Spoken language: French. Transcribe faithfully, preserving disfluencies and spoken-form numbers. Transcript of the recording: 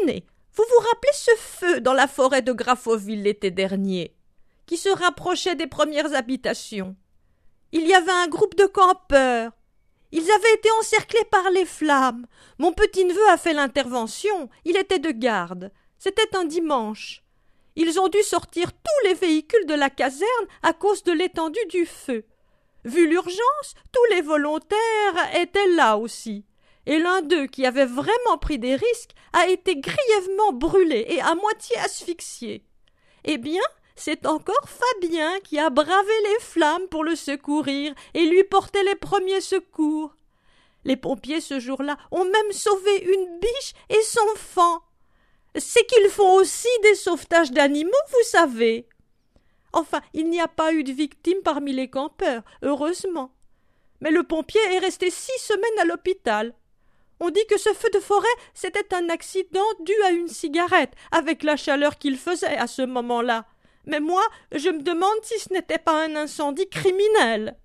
Imaginez, vous vous rappelez ce feu dans la forêt de Graffoville l'été dernier, qui se rapprochait des premières habitations. Il y avait un groupe de campeurs. Ils avaient été encerclés par les flammes. Mon petit-neveu a fait l'intervention. Il était de garde. C'était un dimanche. Ils ont dû sortir tous les véhicules de la caserne à cause de l'étendue du feu. Vu l'urgence, tous les volontaires étaient là aussi. Et l'un d'eux, qui avait vraiment pris des risques, a été grièvement brûlé et à moitié asphyxié. Eh bien, c'est encore Fabien qui a bravé les flammes pour le secourir et lui porter les premiers secours. Les pompiers, ce jour-là, ont même sauvé une biche et son faon. C'est qu'ils font aussi des sauvetages d'animaux, vous savez. Enfin, il n'y a pas eu de victimes parmi les campeurs, heureusement. Mais le pompier est resté six semaines à l'hôpital. On dit que ce feu de forêt, c'était un accident dû à une cigarette, avec la chaleur qu'il faisait à ce moment-là. Mais moi, je me demande si ce n'était pas un incendie criminel.